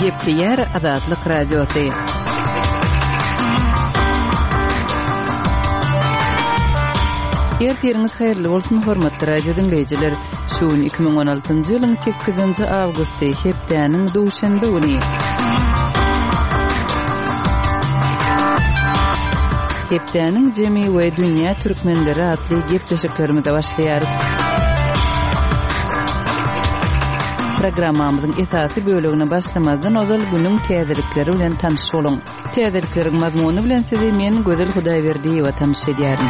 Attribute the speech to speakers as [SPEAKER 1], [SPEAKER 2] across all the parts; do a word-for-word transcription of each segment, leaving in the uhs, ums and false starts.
[SPEAKER 1] Gepleyer Azatlyk Radiosu. Ertiriniz hayırlı bolsun hormatly radio dinleyijiler. Şuun iki ming on altynjy ýylyň sekizinji awgusty hepdäniň duşanby güni. Hepdäniň jemi we dünýä türkmenleri atly gepleşiklerimize başlaýar. Programmamyzyň esasy bölügine başlamazdan ozal günüň täzelikleri bilen tanış boluň. Täzelikleriň mazmuny bilen sizi men Gözel Hudaýberdi we tanış edýärim.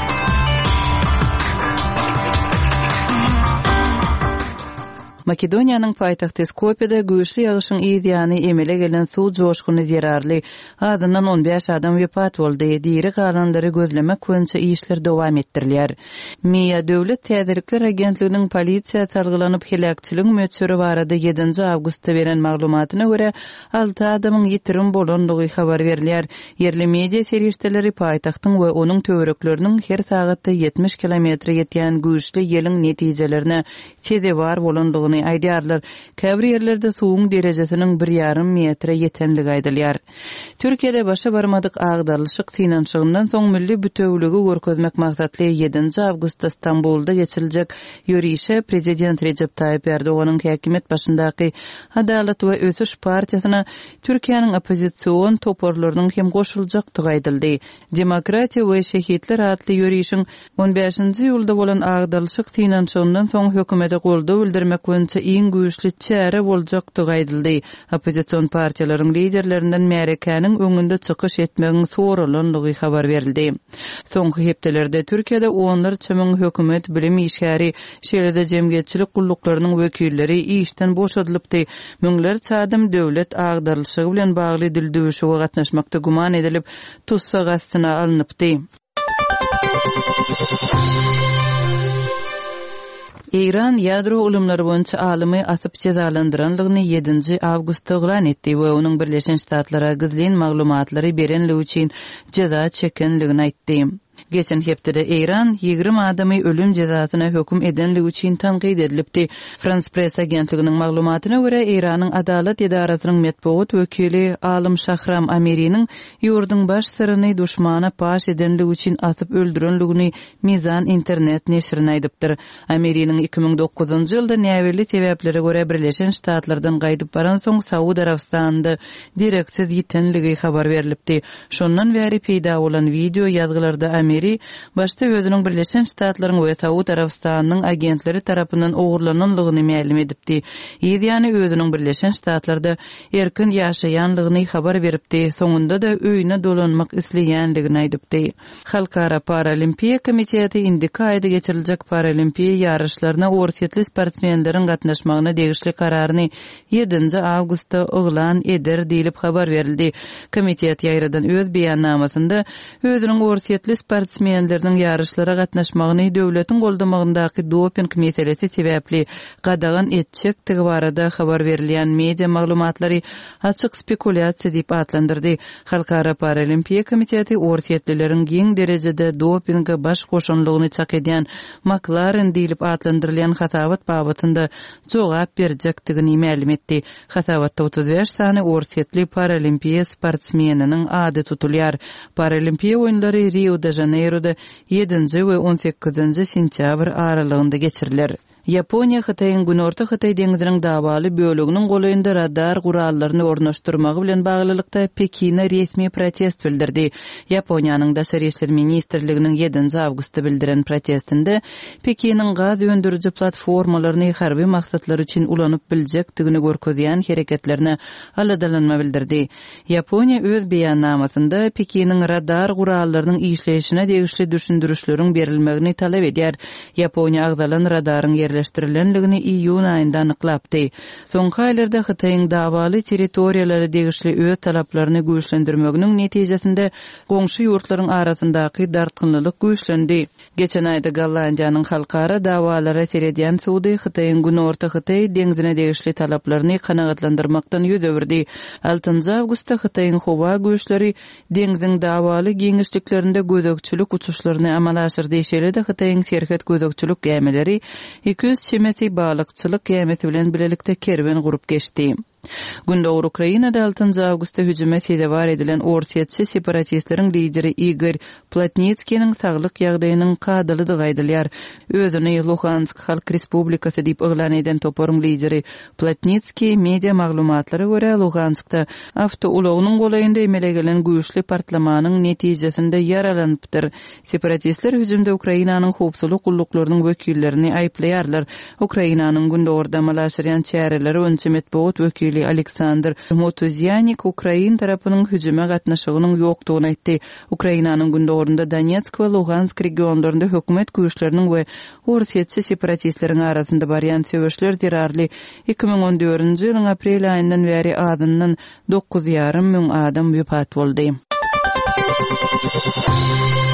[SPEAKER 1] Makedoniýanyň paýtagty Skopjede güýçli ýagyşyň ýa-da emele gelen suw joşguny zerarly. Adyndan on beş adam wepat boldy. Diýeri galanlary gözlemek boýunça işler dowam etdirilýär. Miýa döwlet täzelikler agentliginiň polisiýa talgylanyp helakçylyk möçüri barada ýedinji awgustda beren maglumatyna görä alty adamyň ýitirim bolandygy habar berilýär. Yerli media serişdeleri paýtagtyň we onuň töwerekleriniň her sagatda yetmiş kilometr ýetýän güýçli ýeliň netijelerine çede bar bolandygyny aýdýarlar. Käbir ýerlerde suwuň derejesiniň bir ýarym metre ýetenligi aýdylýar. Türkiýede başa barmadyk agdarlyşyk finanşygyndan soň milli bütewligi görkezmek maksatly ýedinji awgustda Stambulda geçiriljek ýörüşe prezident Recep Tayyip Erdoğan'ın häkimet başyndaky Adalet we Ösüş partiýasyna Türkiýanyň opozisiýon toporlarynyň hem goşuljakdygy aýdyldy. Demokratiýa we şehitler adly ýörüşiň on beşinji ýylda bolan agdarlyşyk finanşygyndan soň hökümete goldaw bildirmek boýunça iň güýçli çäre boljakdygy aýdyldy. Opozisiýon partiýalaryň liderlerinden Märekäniň öňünde çykyş etmegiň soralandygy habar berildi. Soňky hepdelerde Türkiýede onlarça müň hökümet bilim işgäri, şeýlede jemgyýetçilik gulluklarının wekilleri işden boşadylypdy. Müňlerçe adam döwlet agdarlyşygy bilen bagly dildöwüşige gatnaşmakda guman edilip tutsa gastyna alınıpdy. İran ýadro ulumlary boýunça alymy atyp cezalandyranlygyny ýedinji awgustda elan etdi we onuň Birleşen Ştatlara gizlin maglumatlary berenligi üçin ceza çekenligini aýtdy. Geçen hepde İran ýigrim adamy ölüm cezasyna hökm edenligi üçin tanqid edilipdi. France Press agentliginiň maglumatyna görä İranyň adalet edarasynyň metbuat wekili Alym Şahram Amiriň ýurdun baş syryny duşmana paş edenligi üçin atyp öldürenligini Mizan internet neşrine aýdypdyr. Amiriň iki ming dokuzunjy ýylda näwirli sebäplere görä Birleşen Ştatlardan gaýdyp baran soň Saudi Arabistanda direksiz ýitenligi habar berilipdi. Şondan bäri peýda bolan video ýazgylarda Amiri başta özüniň Birleşen Ştatlaryň we Saudi Arabistanyň agentleri tarapyndan ogurlananlygyny ma'lum edipdi. Ýa-da özüniň Birleşen Ştatlarda erkin ýaşaýanlygyny habar beripdi. Soňunda da öýüne dolanmak isleýänligini aýdypdy. Halkara Paralimpiýa komiteti indiki aýda geçiriljek paralimpiýa ýarışlaryna orsiýetli sportmenleriň gatnaşmagyna degişli kararyny ýedinji awgustda elan eder diýilip habar berildi. Komitet ýaýradan öz beýannamasynda özüniň orsiýetli sportmenleriniň ýarışlara gatnaşmagyny döwletiň goldamagyndaky doping meselesi sebäpli gadagan etjekdigi barada habar berilýän media maglumatlary açyk spekulyasiýa diýip atlandyrdy. Halkara Paralimpiýa komiteti orsiýetlileriň giň derejede dopingga baş goşanlygyny çak edýän McLaren diýilip atlandyrylýan hasabat babatynda jogap berjekdigini ma'lum etdi. Hasabatda otuz beş sany orsiýetli paralimpiýa sportsmeniniň ady tutulýar. Paralimpiýa oýunlary Rio de Janeiro'da ýedinji we on sekizinji sentýabr aralygynda geçirilir. Yaponiya Hytaýyň Günorta Hytaý deňiziniň dabaly bölüginiň goýunda radar gurallaryny ornaşdyrmagy bilen baglylykda Pekine resmi protest bildirdi. Yaponiýanyň Daşary işler ministrliginiň ýedinji awgustda bildiren protestinde Pekiniň gaz öndürüji platformalaryny harby maksatlar üçin ulanyp biljekdigini görkezýän hereketlerine aladalanma bildirdi. Yaponiýa öz beýannamasynda Pekiniň radar gurallarynyň işleýişine degişli düşündürüşleriň berilmegini talap edýär. Yaponiýa agdalan radaryň yerleştirilenligini iýun aýynda anyklapdy. Soňky aýlarda Hytaýyň dawaly territoriýalary degişli öz talaplaryny güýçlendirmeginiň netijesinde goňşy ýurtlaryň arasyndaky dartgynlyk güýçlendi. Geçen aýda Gollandiýanyň halkara dawalara seredýän sudy Hytaýyň Günorta Hytaý deňizine degişli talaplaryny kanagatlandyrmakdan ýüz öwürdi. altynjy awgustda Hytaýyň howa güýçleri deňiziň dawaly giňişliklerinde gözekçilik uçuşlaryny amala aşyrdy. Şeýle-de Hytaýyň serhet gözekçilik gämeleri iki yüz çemeti balykçylyk gämesi bilen bilelikde kerwen gurup geçdi. Gündoğur Ukrainada altıncı awgustda hüjüme sedabar edilen Orsetçi separatistlerin lideri Igor Plotnitskining saglyk ýagdaýynyň kadalydy gaýdylýar. Özüni Luhansk Halk Respublikasy diýip elan eden toporun lideri Plotnitski media maglumatlary görä Luhanskda awtoulawnyň golaýynda emele gelen güýçli partlamanyň netijesinde yaralanypdyr. Separatistler hüjümde Ukrainanyň howpsuzlyk gulluklarının wekillerini aýplaýarlar. Ukrainanyň Gündoğurda malaşyryan çäreleri öňçe metbuat wekili Aleksandr Motuzyanik Ukrain tarapynyň hüjüme gatnaşygynyň ýokdugyny aýtdy. Ukrainanyň Gündoğurunda Donetsk we Luhansk regionlarynda hökümet güýçleriniň we Orsetçi separatistleriň arasynda barýan söwüşler zirarly. iki ming on dördünji ýylyň aprel aýyndan bäri adyndan dokuz ýarym müň adam wepat boldy.